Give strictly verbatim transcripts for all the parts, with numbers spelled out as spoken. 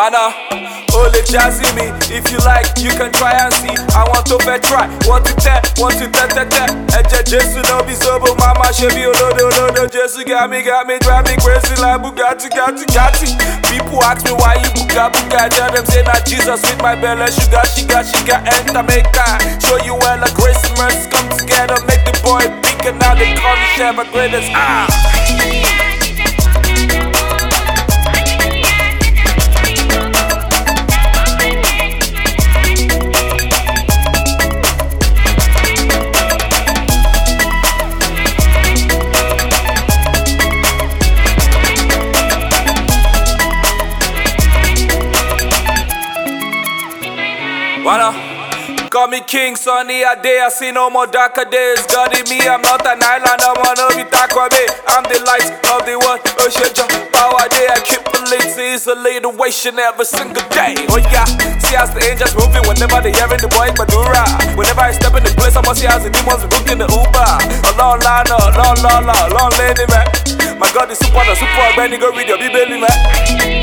Wanna only jazzy me. If you like, you can try and see. I want to fair try. Want to tell, want to tell, tell, tell. Eje Jesu no be sober, mama should be olodo, olodo. Jesu got me, got me, drive me crazy like Bugatti, Gatti, Gatti. People ask me why you buga, buga. Tell them say not Jesus with my belly sugar, sugar, sugar, enter make kind. Show you where the grace and mercy come together, make the boy big and now they call me Shabba greatest. Ah. Wanna call me King Sunny a day, I see no more darker days. God in me, I'm not an island, I'm on a Vitakwabe. I'm the light of the world, ocean power day. I keep the leads, isolation every single day. Oh yeah, see as the angels moving whenever they hearing the boy Badura. Whenever I step in the place, I must see as the demons booking the Uber. A long line, a long, long, long, long lady, man. My God is super, the super, Benny, go read your Bible, man.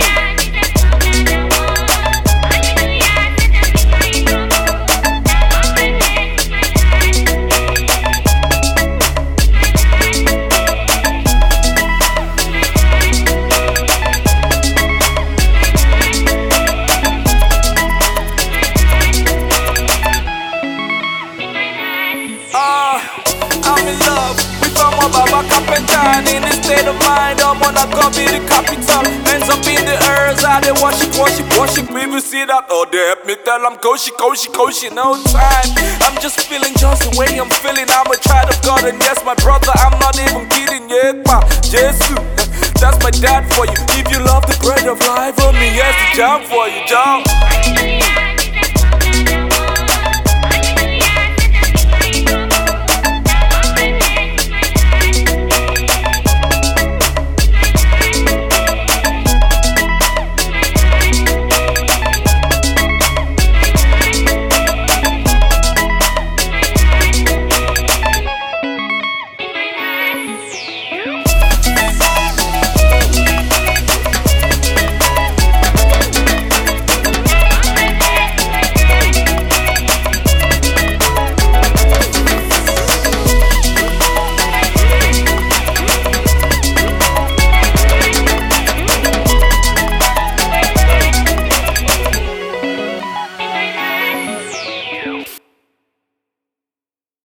I'm in love with my Baba Capitan. In this state of mind, I'm gonna go be the capital. Ends up in the earth, I they worship, worship, worship. People see that, oh they help me tell I'm Koshi, Koshi, Koshi, no time. I'm just feeling just the way I'm feeling. I'm a child of God and yes, my brother, I'm not even kidding. Yeah, ma, Jesus, that's my dad for you. If you love the bread of life, for me, yes, the jam for you, John.